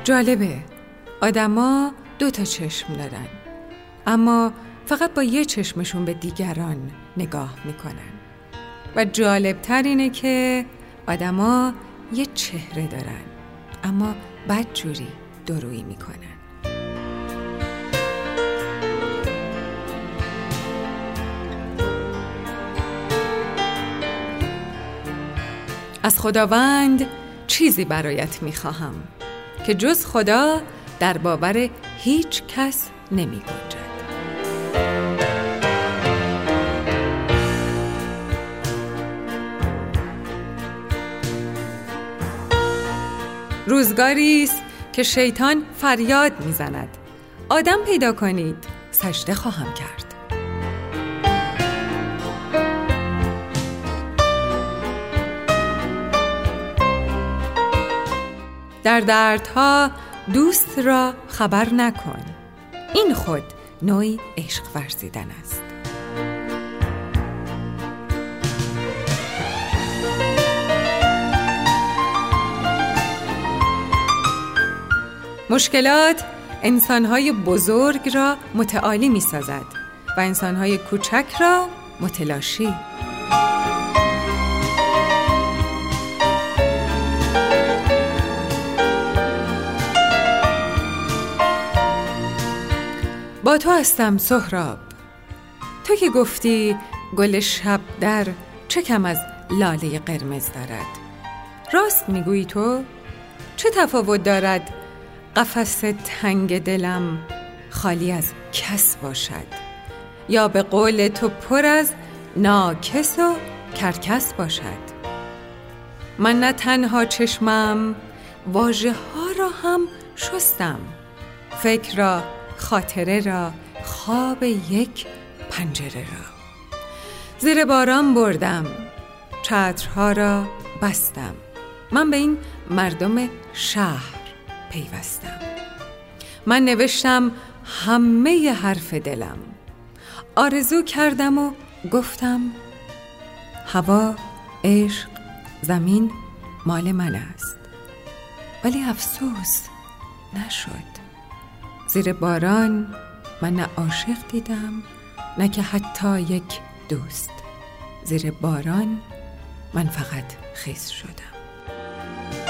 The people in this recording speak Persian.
جالبه، آدما 2 چشم دارن، اما فقط با یه چشمشون به دیگران نگاه میکنن. و جالبتر اینه که آدما یه چهره دارن، اما بدجوری دورویی میکنن. از خداوند چیزی برایت میخواهم که جز خدا در باور هیچ کس نمی گنجد. روزگاری است که شیطان فریاد میزند: آدم پیدا کنید، سجده خواهم کرد. در دردها دوست را خبر نکن، این خود نوعی عشق ورزیدن است. مشکلات انسان‌های بزرگ را متعالی می‌سازد و انسان‌های کوچک را متلاشی. با تو هستم سهراب، تو که گفتی گل شب در چه کم از لاله قرمز دارد. راست میگویی تو؟ چه تفاوت دارد قفس تنگ دلم خالی از کس باشد، یا به قول تو پر از ناکس و کرکس باشد؟ من نه تنها چشمم، واژه ها را هم شستم، فکر را، خاطره را، خواب یک پنجره را. زیر باران بردم، چترها را بستم، من به این مردم شهر پیوستم. من نوشتم همه حرف دلم، آرزو کردم و گفتم هوا، عشق، زمین مال من است. ولی افسوس نشد. زیر باران من نه عاشق دیدم، نه که حتی یک دوست. زیر باران من فقط خیس شدم.